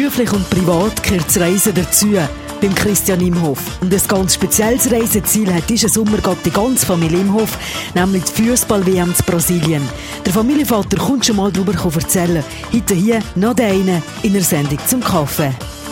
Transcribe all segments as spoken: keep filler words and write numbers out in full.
Beruflich und privat gehört das Reisen dazu. Beim Christian Imhof. Und ein ganz spezielles Reiseziel hat diesen Sommer gerade die ganze Familie Imhof, nämlich die Fußball-W M zu Brasilien. Der Familienvater kommt schon mal darüber erzählen. Heute hier noch der eine in der Sendung zum Kaffee.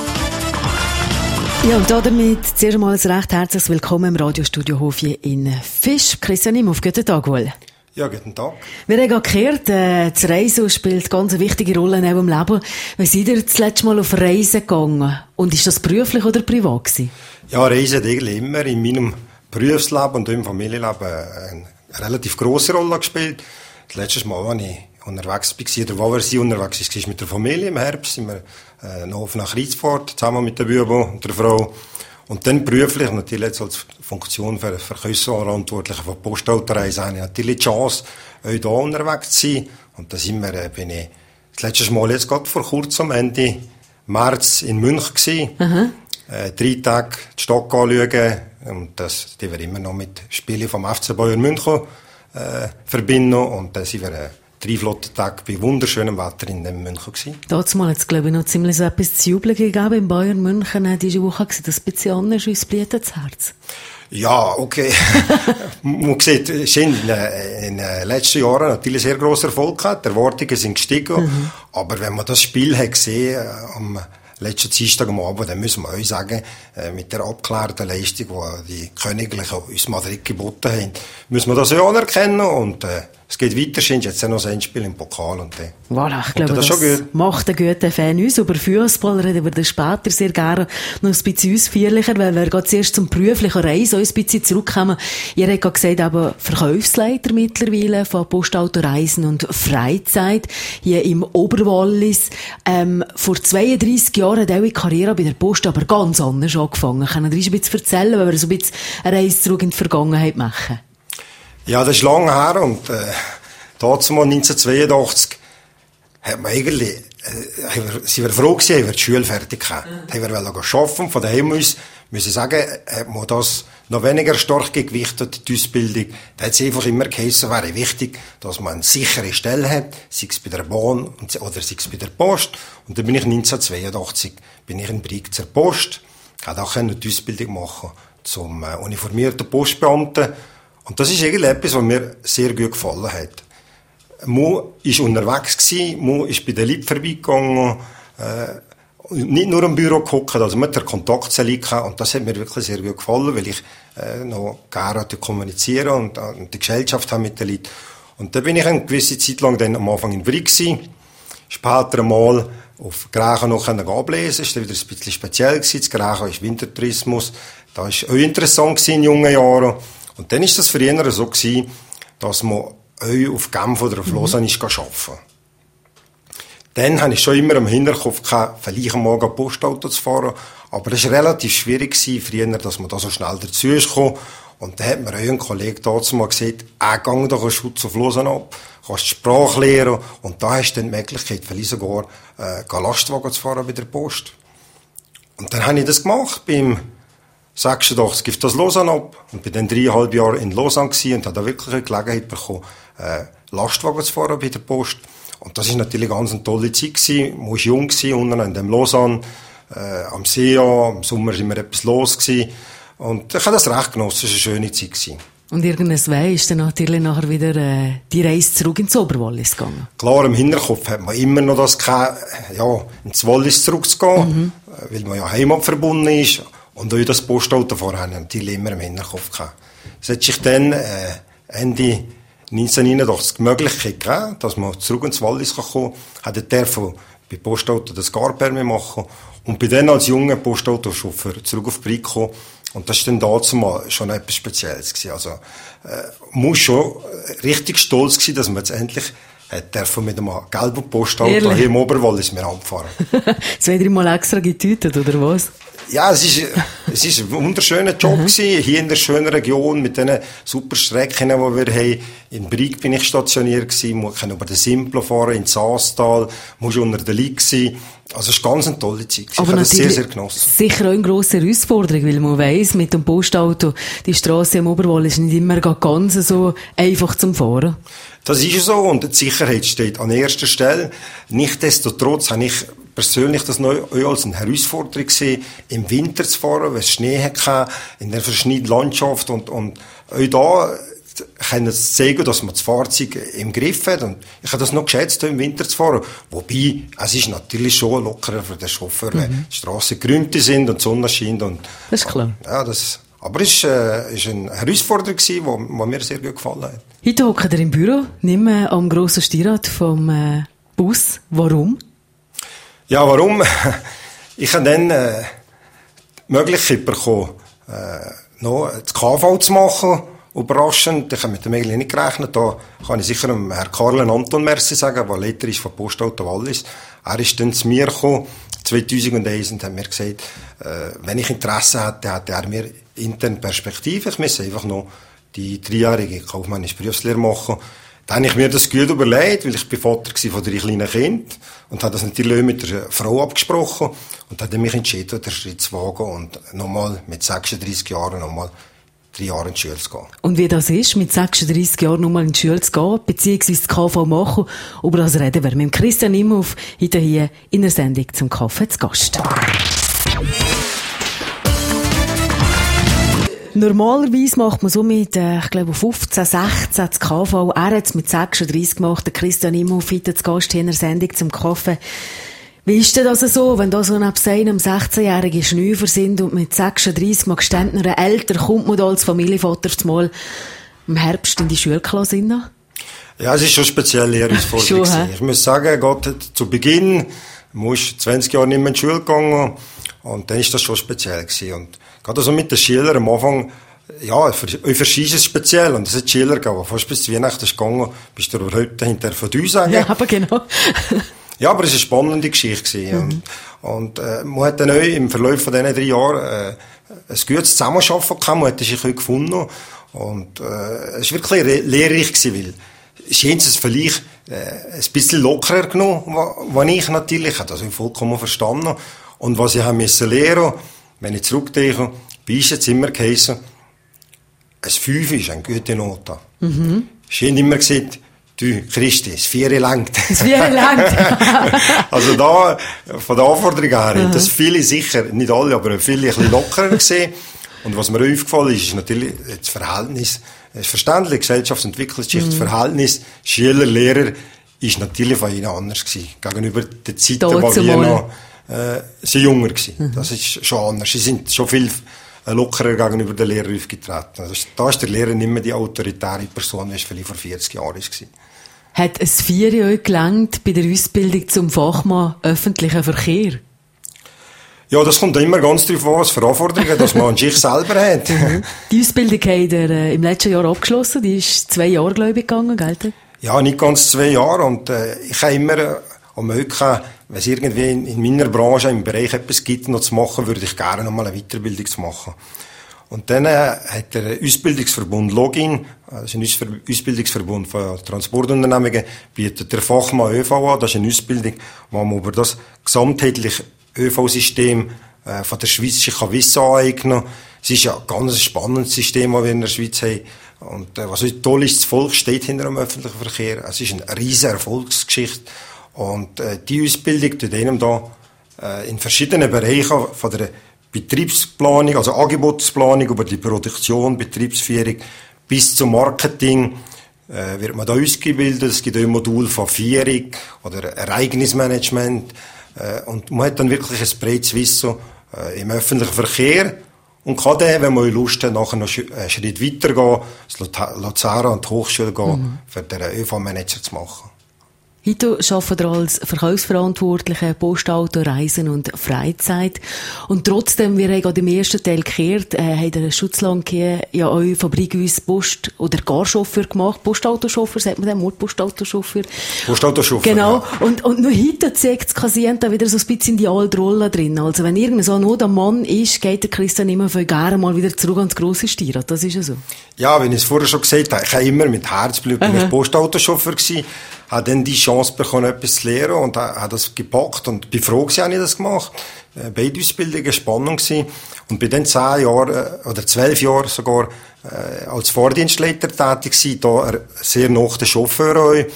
Ja, und damit zuerst einmal ein recht herzliches Willkommen im Radiostudio Hof hier in Fisch. Christian Imhof, guten Tag wohl. Ja, guten Tag. Wir haben gerade gehört, äh, das Reisen spielt ganz eine wichtige Rolle in eurem Leben. Wann seid ihr das letzte Mal auf Reisen gegangen? Und ist das beruflich oder privat gewesen? Ja, Reisen hat eigentlich immer in meinem Berufsleben und im Familienleben eine relativ grosse Rolle gespielt. Das letzte Mal, als ich unterwegs war, oder wo wir unterwegs waren, mit der Familie im Herbst, sind wir äh, noch nach Rietsfort, zusammen mit der Bübo und der Frau. Und dann beruflich, natürlich jetzt als Funktion für Verkäuferverantwortliche von Postautoreisen, habe ich natürlich die Chance, auch hier unterwegs zu sein. Und da sind wir, äh, bin ich das letzte Mal jetzt gerade vor kurzem, Ende März in München gewesen. Mhm. Äh, drei Tage die Stadt anschauen. Und das, die wir immer noch mit Spielen vom F C Bayern München äh, verbinden. Und dann sind wir äh, drei flotte Tage bei wunderschönem Wetter in dem München gewesen. Dazu hat es, glaube ich, noch ziemlich so etwas zu jubeln gegeben in Bayern München diese Woche. Das ist ein bisschen anders, wie es blutet das Herz. Ja, okay. Man sieht, es in, in den letzten Jahren natürlich sehr grosser Erfolg gehabt. Die Erwartungen sind gestiegen. Mhm. Aber wenn man das Spiel hat gesehen, äh, am letzten Dienstag am Abend, dann müssen wir euch sagen, äh, mit der abgeklärten Leistung, die die Königlichen uns Madrid geboten haben, müssen wir das ja anerkennen. Und, äh, es geht weiter, scheint jetzt noch ein Endspiel im Pokal und dann. Voilà, ich glaube, das, das macht einen guten Fan aus. Über Fußball reden wir dann später sehr gerne noch ein bisschen ausführlicher, weil wir gerade zuerst zum beruflichen Reisen ein bisschen zurückkommen. Ihr habt gerade gesagt, aber Verkaufsleiter mittlerweile von Postautoreisen und Freizeit hier im Oberwallis. Ähm, vor zweiunddreissig Jahren hat eure Karriere bei der Post aber ganz anders angefangen. Können Sie uns ein bisschen erzählen, wenn wir so ein bisschen eine Reise zurück in die Vergangenheit machen? Ja, das ist lange her und äh, dazu mal neunzehnhundertzweiundachtzig hat man eigentlich, äh, sie war froh gewesen, haben wir die Schule fertig gehabt. Mhm. Haben wir arbeiten, von daheim aus, muss ich sagen, hat man das noch weniger stark gewichtet, die Ausbildung. Da hat es einfach immer geheißen, wäre wichtig, dass man eine sichere Stelle hat, sei es bei der Bahn oder sei es bei der Post. Und dann bin ich neunzehnhundertzweiundachtzig, bin ich in Brig zur Post, konnte auch die Ausbildung machen zum äh, uniformierten Postbeamten. Und das ist eigentlich etwas, was mir sehr gut gefallen hat. Mo war unterwegs gewesen, Mo ist bei den Leuten vorbeigegangen, äh, nicht nur im Büro gehockt, also mit der Kontaktzelle gehabt. Und das hat mir wirklich sehr gut gefallen, weil ich äh, noch gerne kommunizieren und, äh, und die Gesellschaft haben mit den Leuten. Und da bin ich eine gewisse Zeit lang dann am Anfang in Brig gewesen. Später einmal auf Grächen noch ablesen. Das war wieder ein bisschen speziell gewesen. Das Grächen ist Wintertourismus. Das war auch interessant gewesen in jungen Jahren. Und dann war das für ihn so gewesen, dass man euch auf Genf oder auf Lausanne ist arbeiten. Dann hatte ich schon immer im Hinterkopf gehabt, vielleicht mal ein Postauto zu fahren. Aber es war relativ schwierig gewesen, früher, dass man da so schnell dazu ist gekommen. Und dann hat mir ein Kollege dazu mal gesagt, äh, gang doch einen Schutz auf Lausanne ab, kannst die Sprache lernen. Und da hast du dann die Möglichkeit, vielleicht sogar, äh, Lastwagen zu fahren bei der Post. Und dann habe ich das gemacht, beim sechsundachtzig gibt das Lausanne ab und bin dann dreieinhalb Jahre in Lausanne gewesen und habe da wirklich eine Gelegenheit bekommen, äh, Lastwagen zu fahren bei der Post. Und das ist natürlich ganz eine tolle Zeit gewesen. Man war jung gewesen, unten in dem Lausanne, äh, am See, im Sommer war immer etwas los gewesen. Und ich habe das recht genossen, es war eine schöne Zeit gewesen. Und irgendwann ist dann natürlich nachher wieder äh, die Reise zurück ins Oberwallis gegangen. Klar, im Hinterkopf hat man immer noch das gehabt, ja, ins Wallis zurückzugehen, mhm. weil man ja heimatverbunden ist. Und auch das Postautofahren habe ich natürlich immer im Hinterkopf gehabt. Es hat sich dann äh, Ende neunzehnhundertneunundachtzig die Möglichkeit gegeben, dass man zurück ins Wallis kommen kann. Hat der von bei Postauto das Garpermi machen und bin dann als junger Postautochauffeur zurück auf Brig gekommen. Und das war dann dazu mal schon etwas Spezielles gewesen. Also, äh, muss schon richtig stolz sein, dass man jetzt endlich hat dürfen mit einem gelben Postauto hier im Oberwallis mir anfahren. Zwei, drei Mal extra getütet, oder was? Ja, es ist, es ist ein wunderschöner Job mhm. gewesen, hier in der schönen Region, mit diesen super Strecken, die wir haben. In Brig bin ich stationiert gewesen, ich kann über den Simplo fahren, ins Saastal, muss unter der Liege sein. Also, es war ganz eine tolle Zeit. Ich habe das sehr, sehr genossen. Sicher auch eine grosse Herausforderung, weil man weiss, mit dem Postauto, die Strasse im Oberwallis ist nicht immer ganz so einfach zum Fahren. Das ist so, und die Sicherheit steht an erster Stelle. Nichtsdestotrotz habe ich persönlich das neu als eine Herausforderung gesehen, im Winter zu fahren, wenn es Schnee hatte, in der verschneiten Landschaft und, und auch da können sie zeigen, dass man das Fahrzeug im Griff hat. Und ich habe das noch geschätzt, im Winter zu fahren. Wobei, es ist natürlich schon lockerer für den Chauffeur, mhm. wenn die Strassen grün sind und die Sonne scheint. Und, das ist klar. Ja, das, aber es war äh, eine Herausforderung, die mir sehr gut gefallen hat. Heute hockt ihr im Büro, nicht mehr am grossen Stirrad vom äh, Bus. Warum? Ja, warum? Ich habe dann äh, die Möglichkeit bekommen, äh, noch das K V zu machen. Überraschend, ich habe mit dem eigentlich nicht gerechnet. Da kann ich sicher dem Herrn Karl Anton Merci sagen, der Leiter ist von Postauto Wallis. Er ist dann zu mir gekommen, zweitausendeins, und hat mir gesagt, äh, wenn ich Interesse hätte, hätte er mir intern Perspektive. Ich müsse einfach noch die dreijährige kaufmännische Berufslehre machen. Dann habe ich mir das gut überlegt, weil ich bin Vater von drei kleinen Kindern und habe das natürlich auch mit der Frau abgesprochen und habe mich entschieden, den Schritt zu wagen und nochmal mit sechsunddreissig Jahren nochmal drei Jahre in die Schule zu gehen. Und wie das ist, mit sechsunddreissig Jahren nochmal in die Schule zu gehen, beziehungsweise das K V machen, über das reden wir mit Christian Imhoff heute hier in der Sendung zum Kaffee zu Gast. Normalerweise macht man so mit, äh, ich glaube, fünfzehn, sechzehn das K V. Er hat es mit sechsunddreissig gemacht, der Christian Imhoff heute zu Gast hier in der Sendung zum Kaffee. Wie ist denn das so, wenn da so neben einem sechzehnjährigen Schnüfer sind und mit sechsunddreissig mal Geständner älter kommt man da als Familienvater mal im Herbst in die Schulklasse rein? Ja, es ist schon speziell Herausforderung. Schon, ich muss sagen, Gott hat zu Beginn, musst zwanzig Jahre nicht mehr in die Schule gegangen und dann ist das schon speziell gewesen. Und gerade so mit den Schülern am Anfang, ja, für, für sie ist es speziell. Und es hat Schüler gegeben, fast bis zu Weihnachten gegangen, bist du heute hinter von uns sagen. Ja, aber genau. Ja, aber es war eine spannende Geschichte. Mhm. Und, und äh, man hat dann auch im Verlauf von diesen drei Jahren äh, ein gutes Zusammenarbeiten gehabt, man hat sich auch gefunden. Und äh, es war wirklich re- lehrreich gewesen, weil es ist vielleicht äh, ein bisschen lockerer genommen, was ich natürlich, ich habe das vollkommen verstanden. Und was ich musste lernen, wenn ich zurückdenke, bei uns jetzt immer geheißen, ein Fünf ist eine gute Note. Mhm. Ich habe immer gesagt, du, Christi, das Vier langt. Das Vier langt. Also da, von der Anforderung her, mhm. das viele sicher, nicht alle, aber viele ein bisschen lockerer gesehen. Und was mir aufgefallen ist, ist natürlich das Verhältnis, das verständliche Gesellschaftsentwicklungsgeschichte, mhm. das Verhältnis Schüler, Lehrer ist natürlich von ihnen anders gewesen. Gegenüber der Zeit, wo wir noch, äh, sie jünger gewesen. Mhm. Das ist schon anders. Sie sind schon viel lockerer gegenüber den Lehrern aufgetreten. Also, da ist der Lehrer nicht mehr die autoritäre Person, wie es vielleicht vor vierzig Jahren war. Hat es vier Jahre gelangt bei der Ausbildung zum Fachmann öffentlicher Verkehr? Ja, das kommt immer ganz darauf an, was für Anforderungen dass man an sich selber hat. Mhm. Die Ausbildung habt ihr äh, im letzten Jahr abgeschlossen. Die ist zwei Jahre, glaube ich, gegangen, gell? Ja, nicht ganz zwei Jahre. Und äh, ich habe immer äh, am Möglichkeit, wenn es irgendwie in, in meiner Branche, im Bereich etwas gibt, noch zu machen, würde ich gerne noch mal eine Weiterbildung zu machen. Und dann äh, hat der Ausbildungsverbund Login, das ist ein Ausbildungsverbund von Transportunternehmungen, bietet der Fachmann ÖV an. Das ist eine Ausbildung, wo man über das gesamtheitliche ÖV-System äh, von der Schweiz sich kann Wissen aneignen kann. Es ist ja ein ganz spannendes System, das wir in der Schweiz haben. Und äh, was toll ist, das Volk steht hinter dem öffentlichen Verkehr. Es ist eine riesige Erfolgsgeschichte. Und äh, die Ausbildung tut einem da äh, in verschiedenen Bereichen von der Betriebsplanung, also Angebotsplanung über die Produktion, Betriebsführung bis zum Marketing äh, wird man da ausgebildet. Es gibt auch ein Modul von Führung oder Ereignismanagement äh, und man hat dann wirklich ein breites Wissen äh, im öffentlichen Verkehr und kann dann, wenn man Lust hat, nachher noch einen Schritt weitergehen, das Luzern an die Hochschule gehen, mhm. für den ÖV-Manager zu machen. Heute arbeitet ihr als Verkaufsverantwortlicher Postauto, Reisen und Freizeit. Und trotzdem, wir haben gerade im ersten Teil gehört, äh, hat der Schutzland hier ja eure Fabrik uns Post- oder Garchauffeur gemacht. Postautochauffeur, sagt man den Mord, Postautochauffeur. Postautochauffeur, genau. Ja. Und, und nur heute zeigt das Kassieren wieder so ein bisschen in die alte Rolle drin. Also wenn irgendein so ein Mann ist, geht der Christian immer viel gerne mal wieder zurück ans grosse Steuer. Das ist ja so. Ja, wenn ich es vorher schon gesagt habe, ich habe immer mit Herzblut, bin ich Postautochauffeur gewesen, habe dann die Chance bekommen, etwas zu lernen und habe das gepackt und bin froh gewesen, habe ich das gemacht. Beide Ausbildungen spannend gewesen. Und bin dann zehn Jahre, oder zwölf Jahre sogar, äh, als Fahrdienstleiter tätig gewesen, da sehr nach den Chauffeur auch.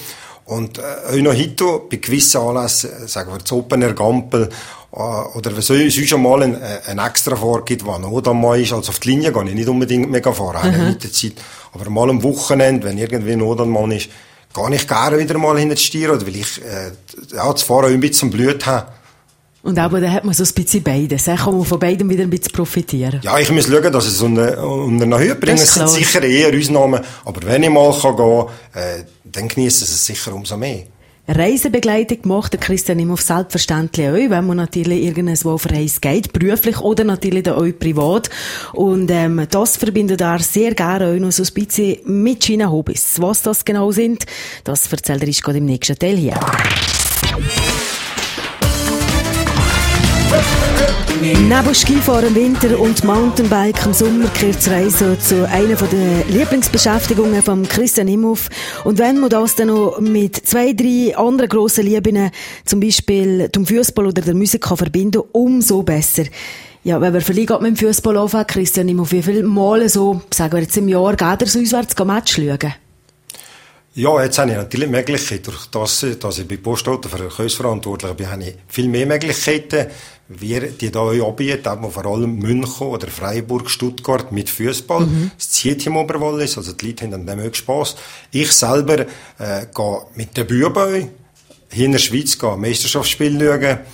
Und äh, auch noch heute, bei gewissen Anlässen, sagen wir, das Opener Gampel, äh, oder wenn es sonst schon mal ein, ein extra vorgibt, wo noch da mal ist, also auf die Linie gehe ich nicht unbedingt mega fahren, mhm. mit der Zeit. Aber mal am Wochenende, wenn irgendwie ein Notmann ist, gehe ich gerne wieder mal hinter die Stier, oder weil ich äh, ja, das Fahren ein bisschen Blut habe. Und aber da hat man so ein bisschen beides. Da kann man von beidem wieder ein bisschen profitieren. Ja, ich muss schauen, dass es unter, unter eine Höhe bringen. Es sind sicher eher Ausnahmen. Aber wenn ich mal gehen kann, äh, dann genießen sie es sicher umso mehr. Reisebegleitung macht der Christian Imhoff selbstverständlich auch, wenn man natürlich irgendwo auf Reise geht, beruflich oder natürlich auch privat. Und ähm, das verbindet er sehr gerne auch noch so ein bisschen mit seinen Hobbys. Was das genau sind, das erzählt er uns gerade im nächsten Teil hier. Neben Skifahren im Winter und Mountainbike im Sommer gehört das Reisen zu einer der Lieblingsbeschäftigungen von Christian Imhoff. Und wenn man das dann noch mit zwei, drei anderen grossen Lieben, zum Beispiel dem Fußball oder der Musik kann verbinden, umso besser. Ja, wenn wir vielleicht mit dem Fußball anfangen, Christian Imhoff, wie viele Mal so, sagen wir jetzt im Jahr, geht er so auswärts Match schauen? Ja, jetzt habe ich natürlich Möglichkeiten. Durch das, dass ich bei Postauto für Verkehrsverantwortlich bin, habe ich viel mehr Möglichkeiten, wie die da euch anbieten, aber vor allem München oder Freiburg, Stuttgart mit Fußball. Mhm. Das zieht im Oberwallis, also die Leute haben an dem auch Spass. Ich selber äh, gehe mit den Büben hier in der Schweiz gehe Meisterschaftsspiele schauen. Äh,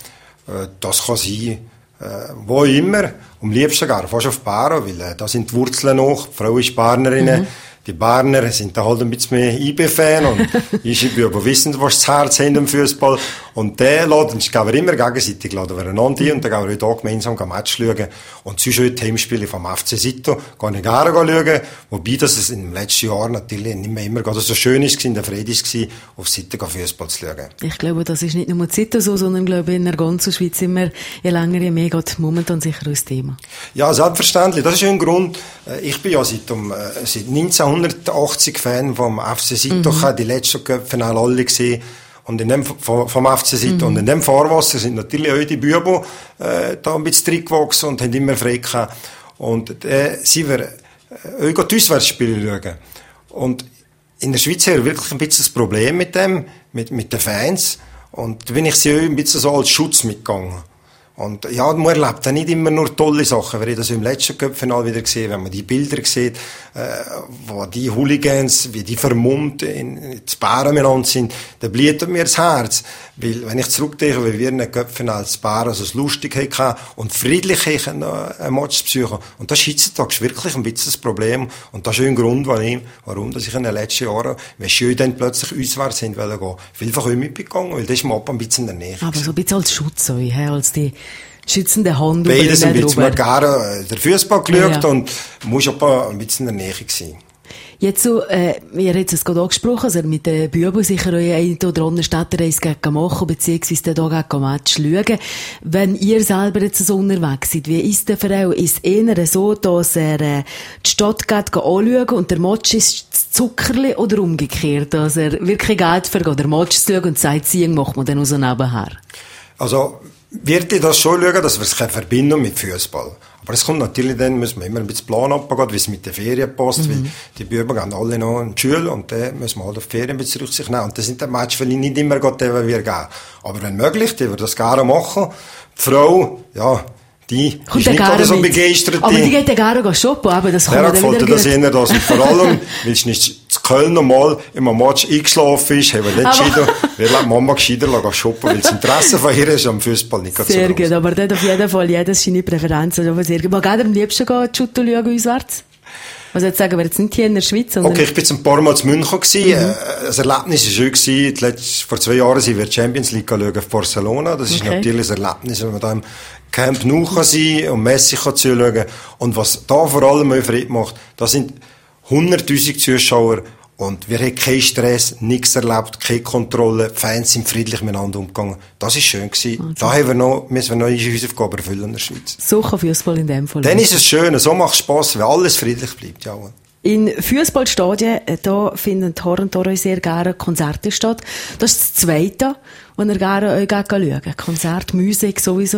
das kann sein, äh, wo immer. Am liebsten gar fast auf Baro, weil äh, da sind die Wurzeln noch. Die Frau ist Barnerin. Mhm. Die Berner sind da halt ein bisschen mehr I B-Fan und ich bin aber wissen, was das Herz haben im Fußball. Und der laden, ich glaube immer gegenseitig, laden wir einander ein und dann gehen wir heute auch gemeinsam ein Match schauen. Und sonst heute Heimspiele vom F C Sito, gehe ich gerne schauen. Wobei das es im letzten Jahr natürlich nicht mehr immer so schön ist, in der Freude war, auf Sito Fußball zu schauen. Ich glaube, das ist nicht nur Sito so, sondern glaube in der ganzen Schweiz immer, je länger, je mehr geht momentan sicher ein Thema. Ja, selbstverständlich. Das ist ein Grund. Ich bin ja seit, um, seit neunzehnhundertachtzig Fan vom F C Sito, mhm. die letzten Köpfe alle gesehen. Und in dem, vom, vom F C Sito. Mhm. Und in dem Fahrwasser sind natürlich auch die Büben, äh, da ein bisschen drin gewachsen und haben immer frei gehabt. Und, äh, sie wir, äh, auch die Auswärtsspiele schauen. Und in der Schweiz haben wir wirklich ein bisschen das Problem mit dem, mit, mit den Fans. Und da bin ich sie auch ein bisschen so als Schutz mitgegangen. Und ja, man erlebt dann nicht immer nur tolle Sachen, weil ich das im letzten Cup-Final wieder gesehen, wenn man die Bilder sieht, äh, wo die Hooligans, wie die vermummt in, in Bären miteinander sind, dann blutet mir das Herz. Weil, wenn ich zurückdenke, wie wir in einem Cup-Final zu Bären so lustig hatten und friedlich hatten, ein Match zu besuchen. Und das ist heutzutage wirklich ein bisschen das Problem. Und das ist auch ein Grund, warum, warum dass ich in den letzten Jahren, wenn schön dann plötzlich auswärts sind, wollen gehen, vielfach auch mitgegangen, weil das ist mir ab ein bisschen in der Nähe. Aber so ein bisschen als Schutz, als die schützende Hand. Beides ein bisschen. Man hat gerne den Fußball geschaut ja. und muss aber ein bisschen in der Nähe sein. Jetzt so, äh, ihr habt es gerade angesprochen, also mit den Büben sicher euch eine oder andere Städtereise machen, beziehungsweise da gegen Match schauen. Wenn ihr selber jetzt so unterwegs seid, wie ist der Verein? Ist es eher so, dass er äh, die Stadt geht anschauen und der Match ist das Zuckerli oder umgekehrt, dass er wirklich Geld vergeht, der Match zu schauen und Sightseeing macht man dann auch so nebenher? Also, wird ich das schon schauen, dass wir es verbinden mit Fußball. Aber es kommt natürlich dann, müssen wir immer ein bisschen Plan abgehen, wie es mit den Ferien passt, mhm. weil die Buben gehen alle noch in die Schule und dann müssen wir halt auf die Ferien ein bisschen Rücksicht nehmen. Und das sind die Matches vielleicht nicht immer gut, die wir geben. Aber wenn möglich, die wir das gerne machen. Die Frau, ja, die kommt ist nicht gerade so begeistert. Aber die geht ja gerne shoppen, aber das kommt ja, dann wieder das eher das. Und vor allem, weil es nicht zu Köln normal im Match eingeschlafen ist, haben wir dann entschieden, wir lassen Mama gescheiter shoppen, weil das Interesse von ihr ist am Fußball nicht ganz so groß. Sehr gut, aber dort auf jeden Fall, jeder seine Präferenzen. Aber sehr gut. Man geht am liebsten gehen, Shooter schauen auswärts? Also jetzt sagen wir jetzt nicht hier in der Schweiz, sondern... Okay, ich bin jetzt ein paar Mal in München gewesen. Mhm. Das Erlebnis war schön gewesen. Letzte, vor zwei Jahren sind wir die Champions League schauen auf Barcelona. Das ist okay. Natürlich ein Erlebnis, wenn man da im Camp Nou kann sein und Messi kann zuschauen. Und was da vor allem auch Freude macht, da sind hunderttausend Zuschauer und wir haben keinen Stress, nichts erlebt, keine Kontrolle, die Fans sind friedlich miteinander umgegangen. Das war schön gewesen. Okay. Da haben wir noch, müssen wir noch unsere Hausaufgaben erfüllen in der Schweiz. So kann Fußball in dem Fall. Dann ist es schön, so macht es Spass, wenn alles friedlich bleibt. Ja. In Fußballstadien, da finden Tor und Tor sehr gerne Konzerte statt. Das ist das Zweite, was ihr gerne euch schauen. Konzert, Musik sowieso.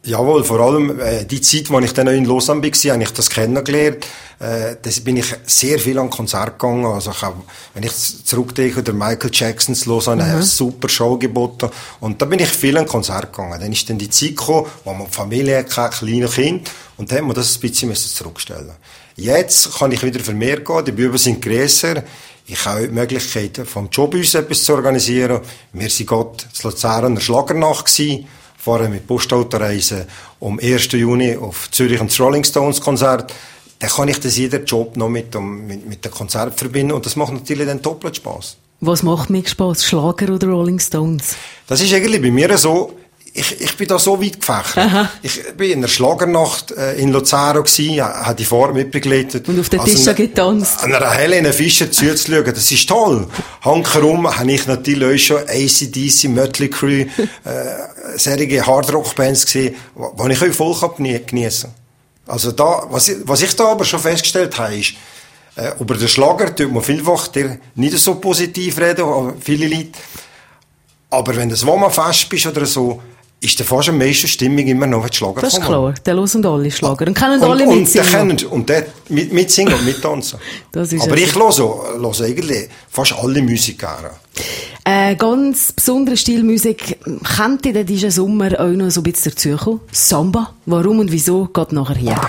Jawohl, vor allem äh, die Zeit, als ich dann noch in Lausanne war, habe ich das kennengelernt. Äh, da bin ich sehr viel an Konzert gegangen. Also ich hab, wenn ich zurückdenke, der Michael Jackson zu Lausanne, mhm. eine super Show geboten. Und da bin ich viel an Konzert gegangen. Dann ist dann die Zeit gekommen, wo man Familie hat, kein kleines Kind, und dann hat man das ein bisschen zurückstellen. Jetzt kann ich wieder vermehrt gehen, die Buben sind grösser. Ich habe die Möglichkeit, vom Job aus etwas zu organisieren. Wir sind gerade zu Luzern an der Schlagernacht gewesen. Fahren mit Postautoreisen um ersten Juni auf Zürich und das Rolling Stones Konzert. Dann kann ich das jeden Job noch mit, um, mit, mit dem Konzert verbinden. Und das macht natürlich dann doppelt Spass. Was macht mir Spass? Schlager oder Rolling Stones? Das ist eigentlich bei mir so, ich, ich bin da so weit gefächert. Aha. Ich bin in der Schlagernacht äh, in Luzern gewesen, habe die Fahrt mitbegleitet. Und auf den Tisch also getanzt. An einer Helene Fischer zuzuschauen, das ist toll. Hankerum habe ich natürlich schon A C D C, Mötley Crüe, äh, serige Hardrock-Bands gesehen, die ich auch voll geniessen kann. Also da, was ich, was ich da aber schon festgestellt habe, ist, äh, über den Schlager tut man vielfach der nicht so positiv reden, viele Leute. Aber wenn du so mal fest bist oder so, ist der fast am meisten Stimmung immer noch, wenn die Schlager kommen. Das ist klar, der hören alle Schlager. Und können alle und, mitsingen. Und, und der mit, mitsingen und mittanzen. Das ist aber ja ich höre, höre eigentlich fast alle Musik gerne. Äh, ganz besondere Stilmusik, könnte denn diesen Sommer auch noch so ein bisschen dazukommen? Samba? Warum und wieso? Geht nachher hier.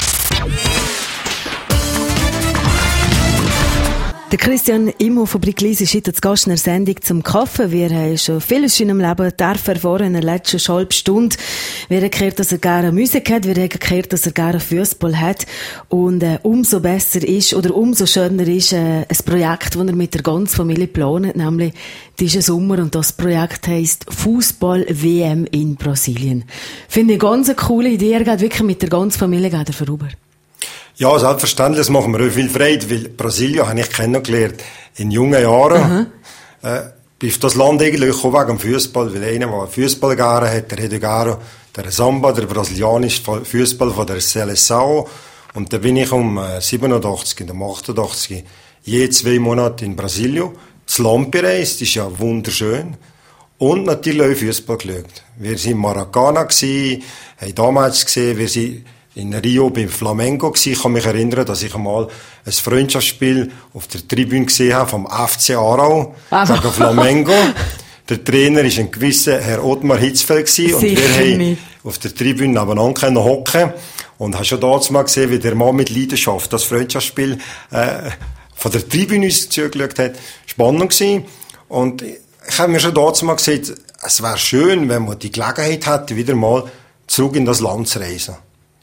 Der Christian Immo von Bricklisi ist heute zu Gast in der Sendung zum Kaffee. Wir haben schon vieles in seinem Leben erfahren in der letzten halben Stunde. Wir haben gehört, dass er gerne Musik hat. Wir haben gehört, dass er gerne Fußball hat. Und äh, umso besser ist, oder umso schöner ist äh, ein Projekt, das er mit der ganzen Familie plant, nämlich diesen Sommer. Und das Projekt heisst Fußball-W M in Brasilien. Finde ich ganz eine coole Idee. Er geht wirklich mit der ganzen Familie geht er vorüber. Ja, selbstverständlich, das machen wir auch viel Freude, weil Brasilien habe ich kennengelernt in jungen Jahren. Mhm. Äh, bin auf das Land eigentlich auch wegen dem Fußball, weil einer, der Fußball gerne hat, der hat gerne der Samba, der brasilianische Fußball von der Seleção. Und da bin ich um siebenundachtzig, um achtundachtzig, je zwei Monate in Brasilien, zu Land bereist, das ist ja wunderschön. Und natürlich auch Fußball geschaut. Wir waren in Maracana, haben damals gesehen, wir sind in Rio beim Flamengo gsi. Ich kann mich erinnern, dass ich einmal ein Freundschaftsspiel auf der Tribüne gesehen habe vom F C Aarau gegen Flamengo. Der Trainer war ein gewisser Herr Ottmar Hitzfeld gsi und wir haben auf der Tribüne nebeneinander hocken und habe schon damals mal gesehen, wie der Mann mit Leidenschaft das Freundschaftsspiel äh, von der Tribüne uns zugeschaut hat. Spannend gsi. Und ich habe mir schon damals mal gesagt, es wäre schön, wenn man die Gelegenheit hätte, wieder mal zurück in das Land zu reisen.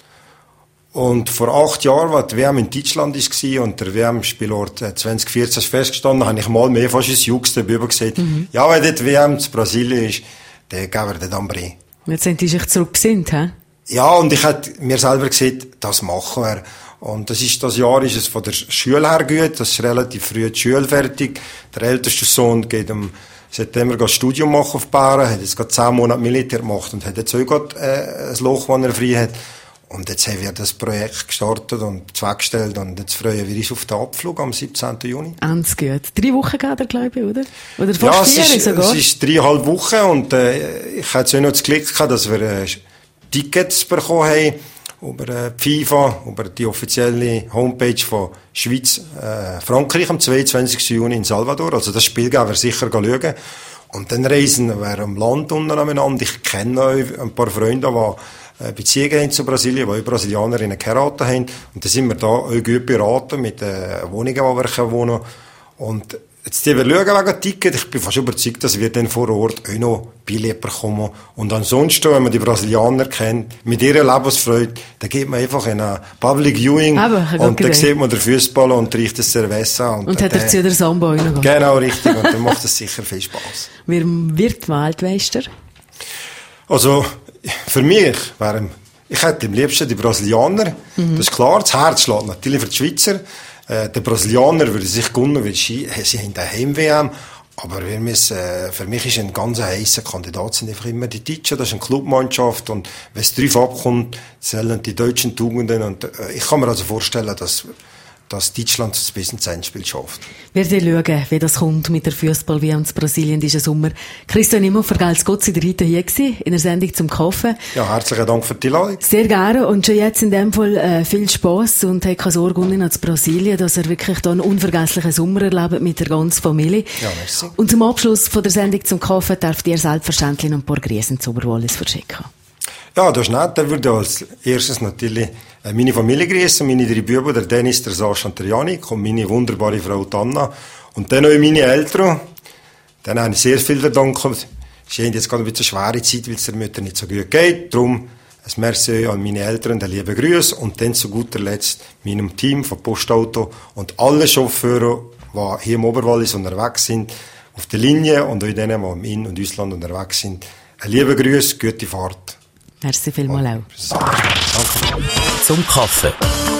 Und vor acht Jahren, als die W M in Deutschland war und der W M-Spielort zwanzig vierzehn festgestanden, habe ich mal mehr fast ins Jugste über gesagt, mhm. ja, wenn dort W M zu Brasilien ist, dann geben wir den Ambri. Jetzt sind die sich zurückgesinnt, hä? Ja, und ich hätte mir selber gesagt, das machen wir. Und das ist, das Jahr ist es von der Schule her gut, das ist relativ früh die Schule fertig. Der älteste Sohn geht im September das Studium machen auf Bären, hat jetzt gerade zehn Monate Militär gemacht und hat jetzt auch gerade äh, ein Loch, das er frei hat. Und jetzt haben wir das Projekt gestartet und zweckgestellt und jetzt freuen wir uns auf den Abflug am siebzehnten Juni. Ganz gut. Drei Wochen geht er, glaube ich, oder? Oder fast ja, vier es ist, sogar? es ist dreieinhalb Wochen und äh, ich hatte auch noch das Glück gehabt, dass wir äh, Tickets bekommen haben über äh, FIFA, über die offizielle Homepage von Schweiz, äh, Frankreich am zweiundzwanzigsten Juni in Salvador. Also das Spiel gehen wir sicher schauen. Und dann reisen wir am Land untereinander. Ich kenne auch ein paar Freunde, die Beziehungen haben zu Brasilien, weil Brasilianerinnen geheiratet haben. Und dann sind wir da auch gut beraten mit den Wohnungen, wo wir wohnen können. Und jetzt schauen wir wegen Ticket. Ich bin fast überzeugt, dass wir dann vor Ort auch noch Billette bekommen. Und ansonsten, wenn man die Brasilianer kennt, mit ihrer Lebensfreude, dann geht man einfach in ein Public Viewing. Aber, und dann sieht man den Fußball und riecht das Cerveza. Und, und hat er zu der Samba reingehen. Genau, richtig. Und dann macht das sicher viel Spass. Wer wird Weltmeister? Also, für mich wären, ich hätte am liebsten die Brasilianer. Mhm. Das ist klar, das Herz schlägt natürlich für die Schweizer. Äh, die Brasilianer würden sich gönnen, weil sie, sie haben eine Heim-W M. Aber wir müssen, äh, für mich ist ein ganz heißer Kandidat sind einfach immer die Deutschen. Das ist eine Clubmannschaft. Und wenn es drauf abkommt, zählen die deutschen Tugenden. Und äh, ich kann mir also vorstellen, dass dass Deutschland das bis ins Endspiel schafft. Wir werden schauen, wie das kommt mit der Fußball-W M in Brasilien diesen Sommer. Christian Imhoff, vergelt's Gott, Sie heute hier gewesen, in der Sendung zum Kaffee. Ja, herzlichen Dank für die Einladung. Sehr gerne und schon jetzt in dem Fall äh, viel Spass und habt keine Sorge um ihn zu Brasilien, dass er wirklich da einen unvergesslichen Sommer erlebt mit der ganzen Familie. Ja, merci. Und zum Abschluss von der Sendung zum Kaffee darf ihr selbstverständlich noch ein paar Grüßen zu Oberwallis verschicken. Ja, das ist nett. Da würde als erstes natürlich meine Familie grüßen, meine drei Buben, der Dennis, der Sascha und der Janik und meine wunderbare Frau Anna. Und dann auch meine Eltern. Dann habe ich sehr viel zu danken. Sie haben jetzt gerade ein bisschen eine schwere Zeit, weil es der Mutter nicht so gut geht. Darum ein Merci an meine Eltern, den lieben Grüß. Und dann zu guter Letzt meinem Team von Postauto und alle Chauffeure, die hier im Oberwallis unterwegs sind, auf der Linie und auch denen, die im In- und Ausland unterwegs sind. Ein lieber Grüß, gute Fahrt. Merci vielmals auch. Danke. Zum Kaffee.